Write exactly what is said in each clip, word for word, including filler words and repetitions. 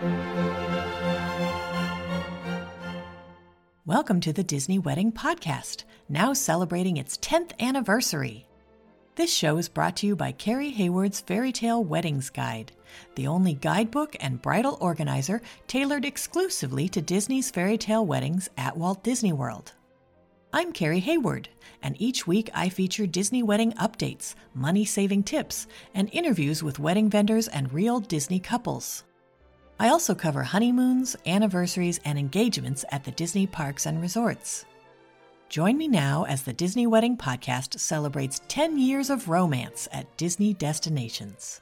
Welcome to the Disney Wedding Podcast, now celebrating its tenth anniversary. This show is brought to you by Carrie Hayward's Fairy Tale Weddings Guide, the only guidebook and bridal organizer tailored exclusively to Disney's fairy tale weddings at Walt Disney World. I'm Carrie Hayward, and each week I feature Disney wedding updates, money-saving tips, and interviews with wedding vendors and real Disney couples. I also cover honeymoons, anniversaries, and engagements at the Disney parks and resorts. Join me now as the Disney Wedding Podcast celebrates ten years of romance at Disney destinations.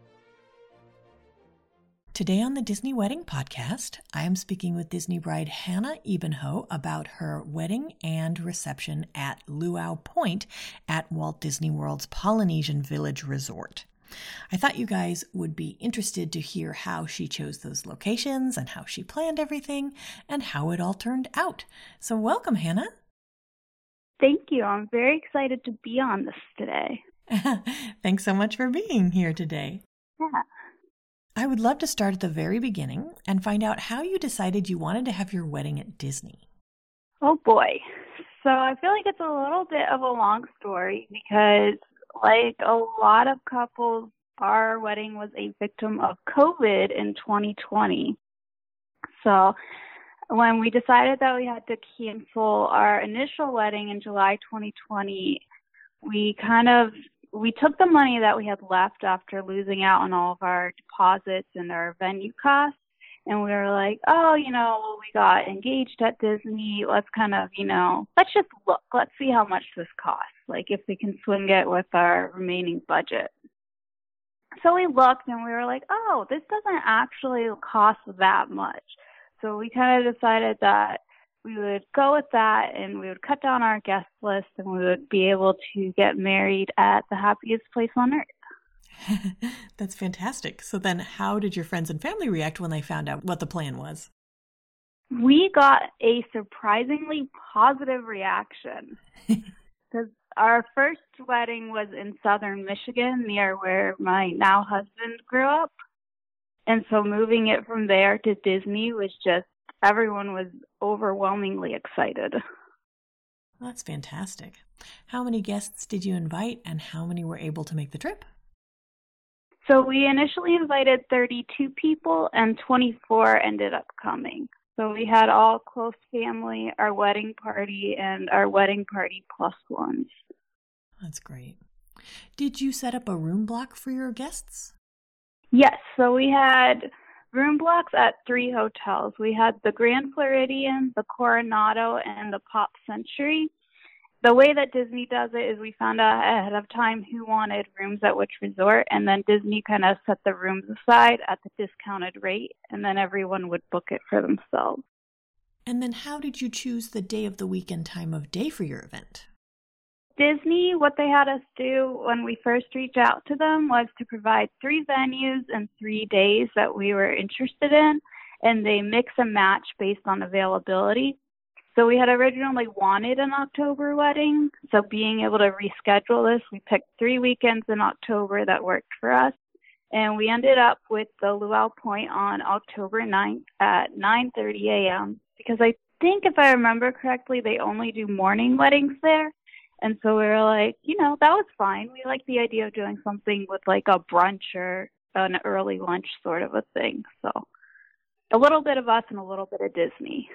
Today on the Disney Wedding Podcast, I am speaking with Disney bride Hannah Ebenho about her wedding and reception at Luau Point at Walt Disney World's Polynesian Village Resort. I thought you guys would be interested to hear how she chose those locations and how she planned everything and how it all turned out. So welcome, Hannah. Thank you. I'm very excited to be on this today. Thanks so much for being here today. Yeah. I would love to start at the very beginning and find out how you decided you wanted to have your wedding at Disney. Oh boy. So I feel like it's a little bit of a long story because like a lot of couples, our wedding was a victim of COVID in twenty twenty. So when we decided that we had to cancel our initial wedding in July twenty twenty, we kind of, we took the money that we had left after losing out on all of our deposits and our venue costs. And we were like, oh, you know, we got engaged at Disney. Let's kind of, you know, let's just look. Let's see how much this costs. Like if we can swing it with our remaining budget. So we looked and we were like, oh, this doesn't actually cost that much. So we kind of decided that we would go with that and we would cut down our guest list and we would be able to get married at the happiest place on earth. That's fantastic. So then how did your friends and family react when they found out what the plan was? We got a surprisingly positive reaction because our first wedding was in southern Michigan near where my now husband grew up. And so moving it from there to Disney was just, everyone was overwhelmingly excited. That's fantastic. How many guests did you invite and how many were able to make the trip? So we initially invited thirty-two people and twenty-four ended up coming. So we had all close family, our wedding party, and our wedding party plus ones. That's great. Did you set up a room block for your guests? Yes. So we had room blocks at three hotels. We had the Grand Floridian, the Coronado, and the Pop Century. The way that Disney does it is we found out ahead of time who wanted rooms at which resort, and then Disney kind of set the rooms aside at the discounted rate, and then everyone would book it for themselves. And then how did you choose the day of the week and time of day for your event? Disney, what they had us do when we first reached out to them was to provide three venues and three days that we were interested in, and they mix and match based on availability. So we had originally wanted an October wedding. So being able to reschedule this, we picked three weekends in October that worked for us. And we ended up with the Luau Point on October ninth at nine thirty a.m. because I think if I remember correctly, they only do morning weddings there. And so we were like, you know, that was fine. We like the idea of doing something with like a brunch or an early lunch sort of a thing. So a little bit of us and a little bit of Disney.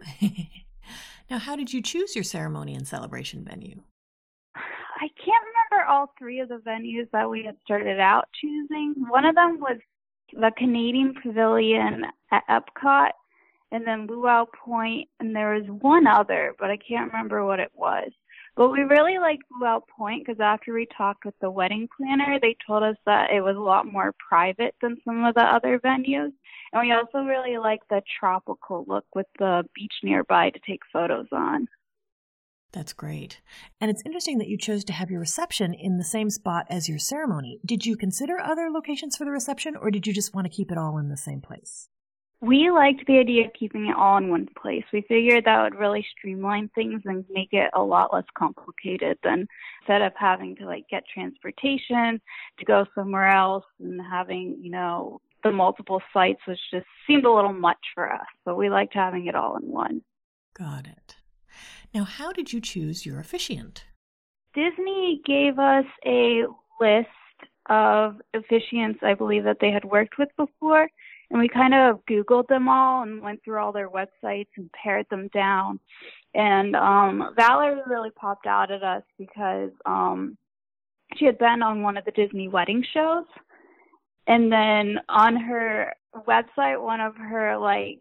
Now, how did you choose your ceremony and celebration venue? I can't remember all three of the venues that we had started out choosing. One of them was the Canadian Pavilion at Epcot, and then Luau Point, and there was one other, but I can't remember what it was. But we really liked Luau Point because after we talked with the wedding planner, they told us that it was a lot more private than some of the other venues. And we also really liked the tropical look with the beach nearby to take photos on. That's great. And it's interesting that you chose to have your reception in the same spot as your ceremony. Did you consider other locations for the reception, or did you just want to keep it all in the same place? We liked the idea of keeping it all in one place. We figured that would really streamline things and make it a lot less complicated than instead of having to like get transportation to go somewhere else and having, you know, the multiple sites was just seemed a little much for us. So we liked having it all in one. Got it. Now, how did you choose your officiant? Disney gave us a list of officiants I believe that they had worked with before, and we kind of Googled them all and went through all their websites and pared them down. And um, Valerie really popped out at us because um, she had been on one of the Disney wedding shows. And then on her website, one of her like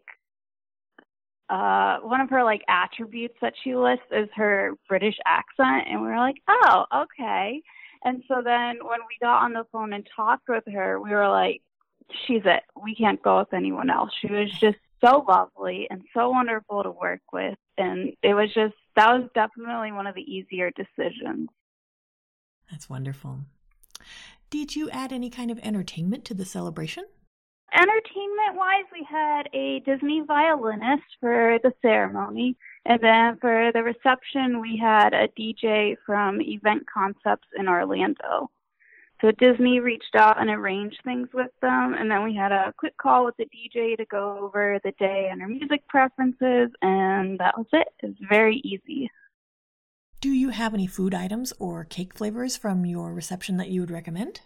uh, one of her like attributes that she lists is her British accent, and we were like, oh, okay. And so then when we got on the phone and talked with her, we were like, she's it. We can't go with anyone else. She was just so lovely and so wonderful to work with, and it was just that was definitely one of the easier decisions. That's wonderful. Did you add any kind of entertainment to the celebration? Entertainment-wise, we had a Disney violinist for the ceremony, and then for the reception, we had a D J from Event Concepts in Orlando. So Disney reached out and arranged things with them, and then we had a quick call with the D J to go over the day and her music preferences, and that was it. It was very easy. Do you have any food items or cake flavors from your reception that you would recommend?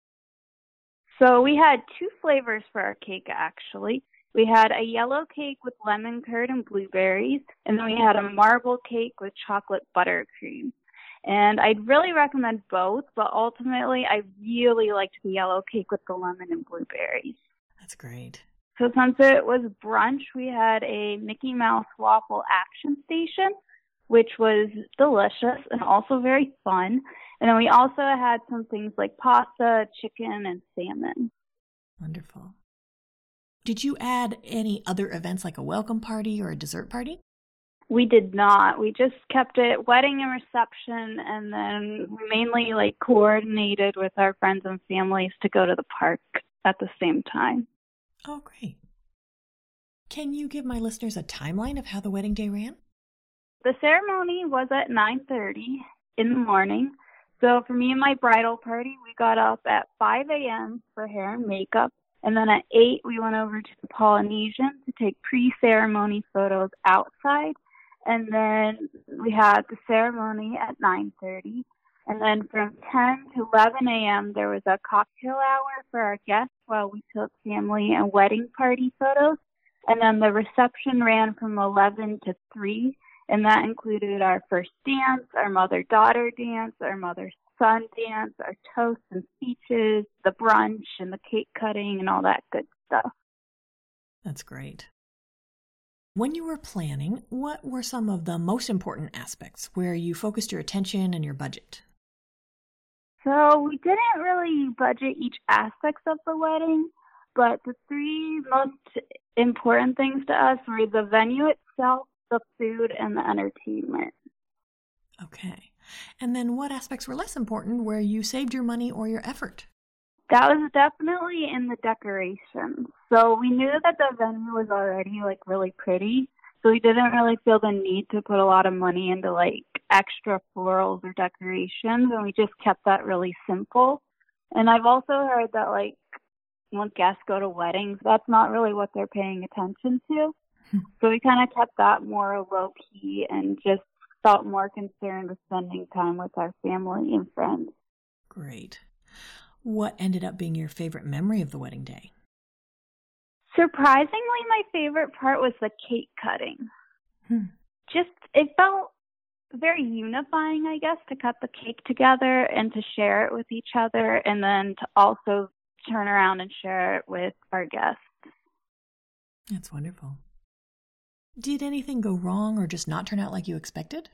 So we had two flavors for our cake, actually. We had a yellow cake with lemon curd and blueberries, and then we had a marble cake with chocolate buttercream. And I'd really recommend both, but ultimately I really liked the yellow cake with the lemon and blueberries. That's great. So since it was brunch, we had a Mickey Mouse waffle action station, which was delicious and also very fun. And then we also had some things like pasta, chicken, and salmon. Wonderful. Did you add any other events like a welcome party or a dessert party? We did not. We just kept it wedding and reception, and then we mainly like coordinated with our friends and families to go to the park at the same time. Oh, great. Can you give my listeners a timeline of how the wedding day ran? The ceremony was at nine thirty in the morning. So for me and my bridal party, we got up at five a.m. for hair and makeup. And then at eight, we went over to the Polynesian to take pre-ceremony photos outside. And then we had the ceremony at nine thirty. And then from ten to eleven a.m., there was a cocktail hour for our guests while we took family and wedding party photos. And then the reception ran from eleven to three. And that included our first dance, our mother-daughter dance, our mother-son dance, our toasts and speeches, the brunch and the cake cutting and all that good stuff. That's great. When you were planning, what were some of the most important aspects where you focused your attention and your budget? So we didn't really budget each aspect of the wedding, but the three most important things to us were the venue itself, the food, and the entertainment. Okay. And then what aspects were less important where you saved your money or your effort? That was definitely in the decorations. So we knew that the venue was already like really pretty, so we didn't really feel the need to put a lot of money into like extra florals or decorations, and we just kept that really simple. And I've also heard that like when guests go to weddings, that's not really what they're paying attention to. So we kind of kept that more low-key and just felt more concerned with spending time with our family and friends. Great. What ended up being your favorite memory of the wedding day? Surprisingly, my favorite part was the cake cutting. Hmm. Just, it felt very unifying, I guess, to cut the cake together and to share it with each other, and then to also turn around and share it with our guests. That's wonderful. Did anything go wrong or just not turn out like you expected?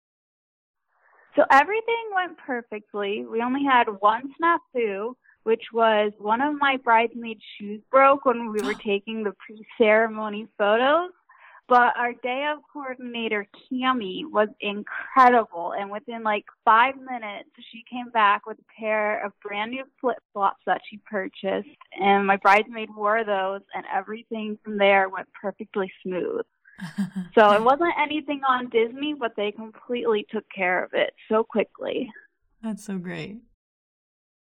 So everything went perfectly. We only had one snafu, which was one of my bridesmaids' shoes broke when we were taking the pre-ceremony photos. But our day of coordinator, Cami, was incredible. And within like five minutes, she came back with a pair of brand new flip-flops that she purchased. And my bridesmaid wore those, and everything from there went perfectly smooth. So it wasn't anything on Disney, but they completely took care of it so quickly. That's so great.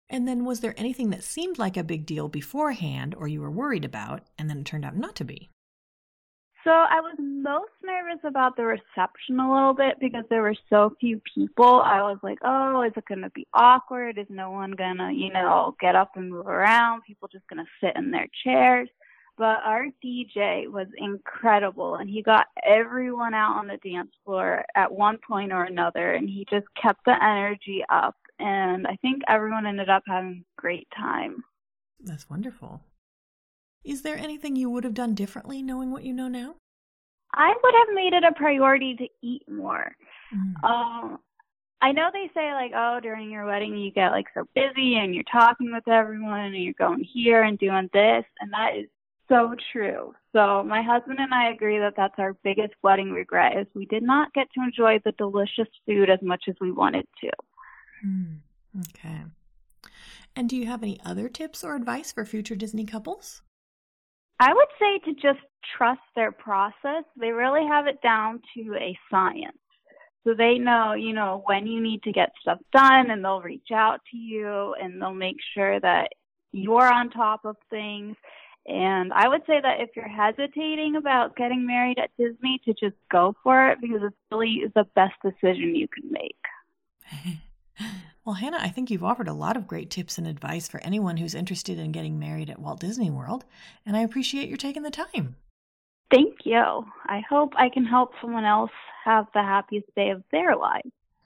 And then was there anything that seemed like a big deal beforehand or you were worried about, and then it turned out not to be? So I was most nervous about the reception a little bit because there were so few people. I was like, oh, is it going to be awkward? Is no one going to, you know, get up and move around? People just going to sit in their chairs? But our D J was incredible, and he got everyone out on the dance floor at one point or another, and he just kept the energy up, and I think everyone ended up having a great time. That's wonderful. Is there anything you would have done differently knowing what you know now? I would have made it a priority to eat more. Mm. Um, I know they say, like, oh, during your wedding you get, like, so busy and you're talking with everyone and you're going here and doing this, and that is so true. So my husband and I agree that that's our biggest wedding regret, is we did not get to enjoy the delicious food as much as we wanted to. Mm. Okay. And do you have any other tips or advice for future Disney couples? I would say to just trust their process. They really have it down to a science. So they know, you know, when you need to get stuff done, and they'll reach out to you and they'll make sure that you're on top of things. And I would say that if you're hesitating about getting married at Disney, to just go for it, because it's really the best decision you can make. Well, Hannah, I think you've offered a lot of great tips and advice for anyone who's interested in getting married at Walt Disney World, and I appreciate your taking the time. Thank you. I hope I can help someone else have the happiest day of their life.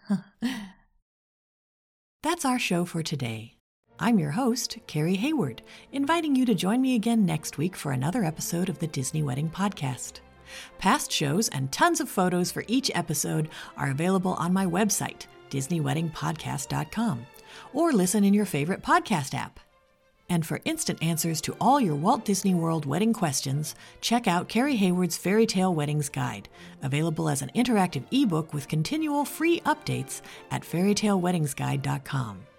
That's our show for today. I'm your host, Carrie Hayward, inviting you to join me again next week for another episode of the Disney Wedding Podcast. Past shows and tons of photos for each episode are available on my website, disney wedding podcast dot com, or listen in your favorite podcast app. And for instant answers to all your Walt Disney World wedding questions, check out Carrie Hayward's Fairy Tale Weddings Guide, available as an interactive ebook with continual free updates at fairy tale weddings guide dot com.